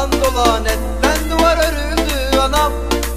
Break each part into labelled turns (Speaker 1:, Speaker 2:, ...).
Speaker 1: yalan dolan, etten duvar örüldü anam.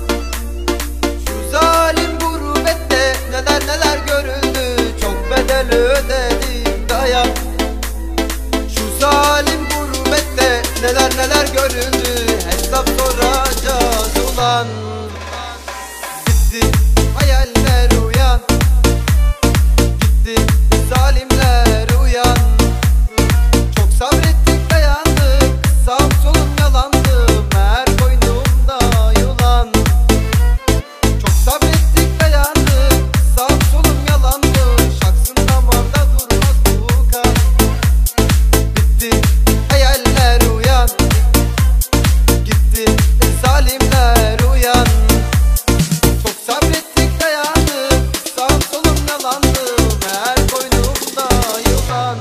Speaker 1: Şu zalim gurbette neler neler görüldü, çok bedel ödedim dayan. Şu zalim gurbette neler neler görüldü, hesap soracağız ulan. Gitti hayaller uyan, gitti zalimler uyan. Çok sabrettik dayandık, sağım solum yalandı, meğer koynumda yılan. Çok sabrettik dayandık, sağım solum yalandı, şaksın damarda durmaz bu kan. Gitti hayaller uyan, gitti zalimler uyan. Çok sabrettik dayandık, sağım solum yalandı, meğer koynumda yılan.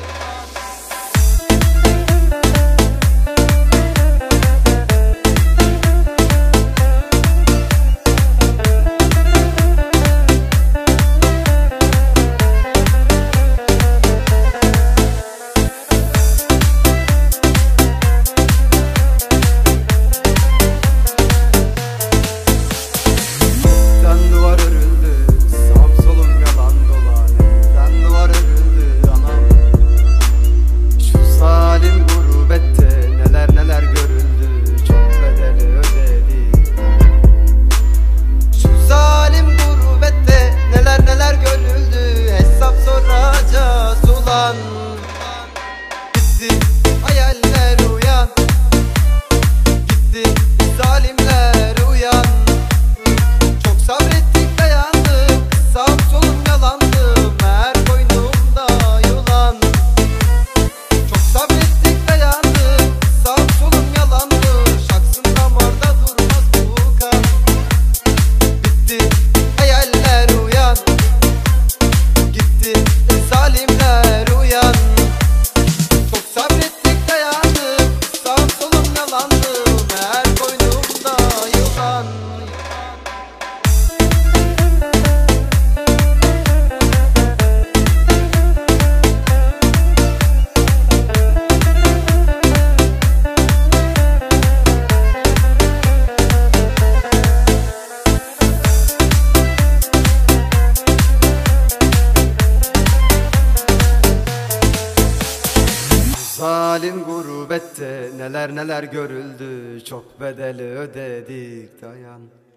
Speaker 1: Etten duvar örüldü, sağım solum yalan dolan. Etten duvar örüldü anam. Şu zalim gurbette neler neler görüldü, çok bedeli ödedik. Şu zalim gurbette neler neler görüldü, hesap soracağız ulan. Gitti hayaller uyan, gitti zalimler uyan. Çok sabrettik dayandık, sağım solum yalandı, meğer koynumda yılan. Çok sabrettik dayandık, sağım solum yalandı, şaksın damarda durmaz bu kan. Gitti hayaller uyan, gitti zalimler uyan. Çok sabrettik dayandık, sağım solum yalandı, meğer koynumda yılan. Zalim gurbette neler neler görüldü, çok bedeli ödedik dayan.